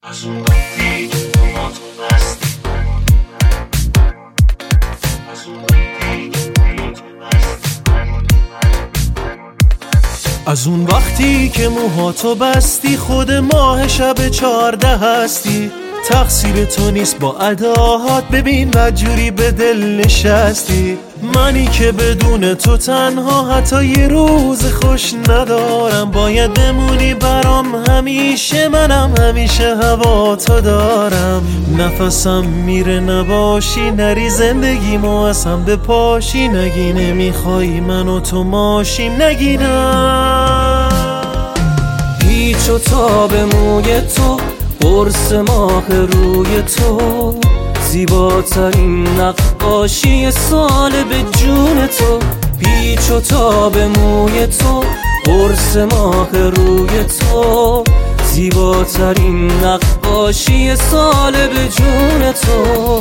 از اون وقتی که ما تو بستی، از اون وقتی که ما تو بستی، از اون وقتی که موهاتو بستی، خود ماه شب 14 هستی. تقصیر تو نیست با اداهات، ببین بدجوری به دل نشستی. منی که بدون تو تنها حتی یه روز خوش ندارم. باید بمونی برام همیشه، منم همیشه هوا تو دارم. نفسم میره نباشی، نری زندگیمو از هم بپاشی. نگی نمیخوای من و تو ماشیم، نگی نه. پیچ و تاب موی تو، قرص ماه روی تو، زیباترین نقاشی سال به جون تو. پیچ و تاب موی تو، قرص ماه روی تو، زیباترین نقاشی سال به جون تو.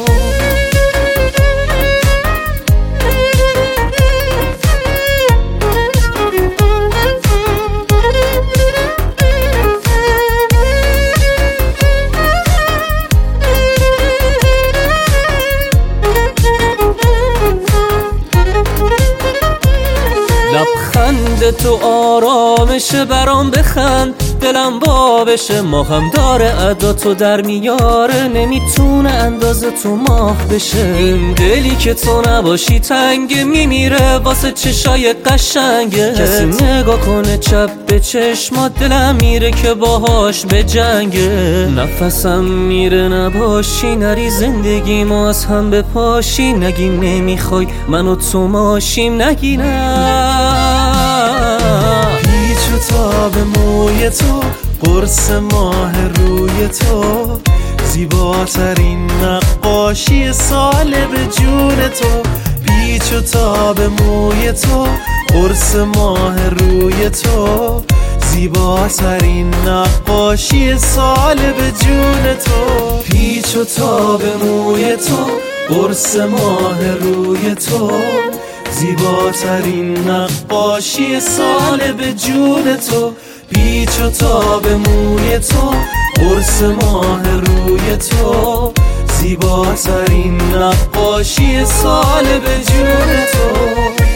لبخند تو آرامشه، برام بخند دلم وا بشه. ماهم داره ادا تو در میاره، نمیتونه اندازه تو ماه بشه. این دلی که تو نباشی تنگ میمیره واسه چشای قشنگه. کسی نگاه کنه چپ به چشمات، دلم میره که باهاش به جنگه. نفسم میره نباشی، نری زندگیمو از هم بپاشی. نگی نمیخوای من و تو ماشیم، نگی نه. پیچ و تاب موی تو، قرص ماه روی تو، زیباترین نقاشی سال به جون تو. پیچ و تاب موی تو، قرص ماه روی تو، زیباترین نقاشی سال به جون تو. پیچ و تاب موی تو، قرص ماه روی تو، زیباترین نقاشی سال به جون تو. پیچ و تاب موی تو، قرص ماه روی تو، زیباترین نقاشی سال به جون تو.